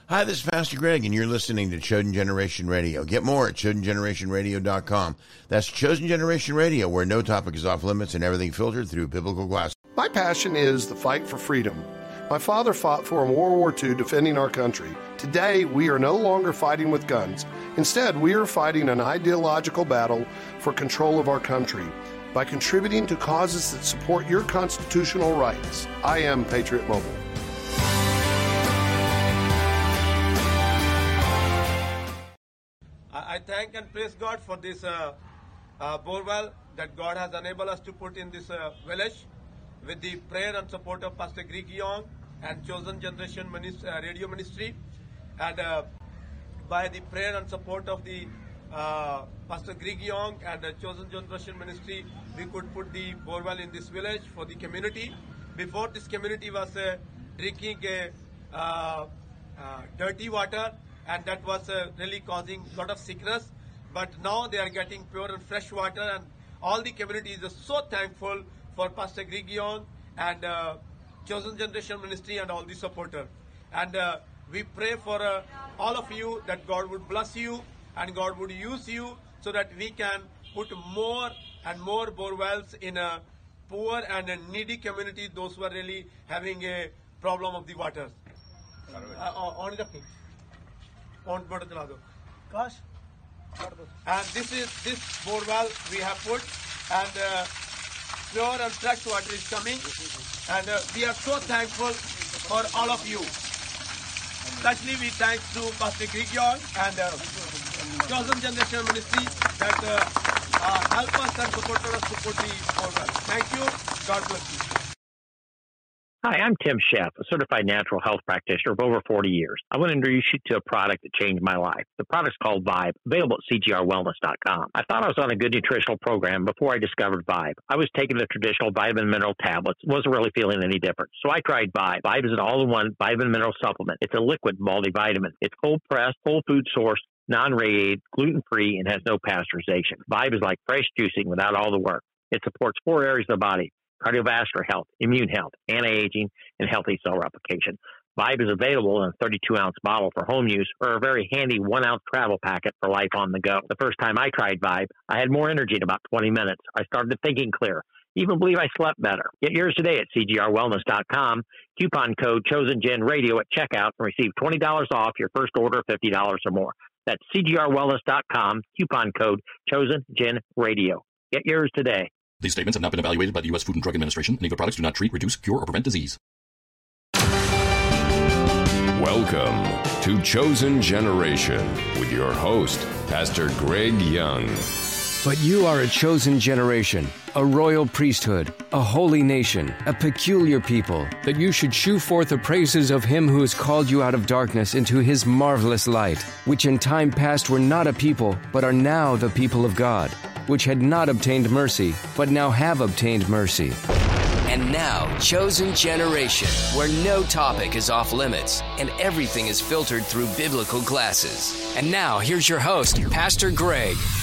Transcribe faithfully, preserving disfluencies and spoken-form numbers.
Hi, this is Pastor Greg, and you're listening to Chosen Generation Radio. Get more at chosen generation radio dot com. That's Chosen Generation Radio, where no topic is off limits and everything filtered through biblical glass. My passion is the fight for freedom. My father fought for in World War Two, defending our country. Today, we are no longer fighting with guns. Instead, we are fighting an ideological battle for control of our country by contributing to causes that support your constitutional rights. I am Patriot Mobile. I thank and praise God for this uh, uh, borewell that God has enabled us to put in this uh, village with the prayer and support of Pastor Greg Young and Chosen Generation Ministry, uh, Radio Ministry. And uh, by the prayer and support of the uh, Pastor Greg Young and the Chosen Generation Ministry, we could put the borewell in this village for the community. Before, this community was uh, drinking a, uh, uh, dirty water, and that was uh, really causing a lot of sickness. But now they are getting pure and fresh water, and all the community is so thankful for Pastor Greg Young and uh, Chosen Generation Ministry and all the supporters. And uh, we pray for uh, all of you that God would bless you and God would use you so that we can put more and more borewells in a poor and a needy community, those who are really having a problem of the water. Uh, And this is this borewell we have put, and uh, pure and fresh water is coming, and uh, we are so thankful for all of you. Especially we thank to Pastor Greg Young and uh, Chosen Generation Ministry that uh, uh, help us and support us to put the borewell. Thank you. God bless you. Hi, I'm Tim Sheff, a certified natural health practitioner of over forty years. I want to introduce you to a product that changed my life. The product's called Vibe, available at C G R wellness dot com. I thought I was on a good nutritional program before I discovered Vibe. I was taking the traditional vitamin mineral tablets, wasn't really feeling any different. So I tried Vibe. Vibe is an all-in-one vitamin mineral supplement. It's a liquid multivitamin. It's cold-pressed, whole food sourced, non-radiated, gluten-free, and has no pasteurization. Vibe is like fresh juicing without all the work. It supports four areas of the body: cardiovascular health, immune health, anti-aging, and healthy cell replication. Vibe is available in a thirty-two ounce bottle for home use or a very handy one ounce travel packet for life on the go. The first time I tried Vibe, I had more energy in about twenty minutes. I started thinking clear. Even believe I slept better. Get yours today at C G R wellness dot com. Coupon code ChosenGenRadio at checkout and receive twenty dollars off your first order of fifty dollars or more. That's C G R wellness dot com. Coupon code ChosenGenRadio. Get yours today. These statements have not been evaluated by the U S Food and Drug Administration. Any of the products do not treat, reduce, cure, or prevent disease. Welcome to Chosen Generation with your host, Pastor Greg Young. But you are a chosen generation, a royal priesthood, a holy nation, a peculiar people, that you should shew forth the praises of him who has called you out of darkness into his marvelous light, which in time past were not a people, but are now the people of God, which had not obtained mercy, but now have obtained mercy. And now, Chosen Generation, where no topic is off limits and everything is filtered through biblical glasses. And now, here's your host, Pastor Greg.